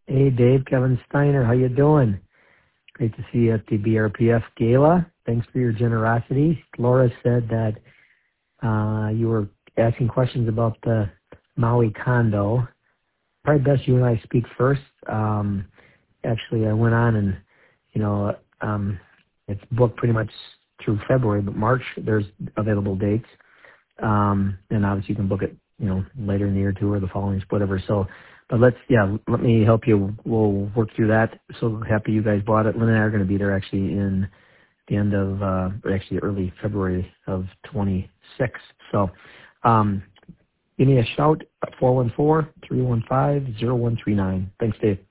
Hey, Dave, Kevin Steiner, how you doing? Great to see you at the BRPF Gala. Thanks for your generosity. Laura said that you were asking questions about the Maui condo. Probably best you and I speak first. Actually, I went on and, it's booked pretty much through February, but March there's available dates. And obviously you can book it, later in the year too, or the following, whatever. So, but let me help you. We'll work through that. So happy you guys bought it. Lynn and I are going to be there actually in the end of, actually early February of 26. So, give me a shout at 414-315-0139. Thanks, Dave.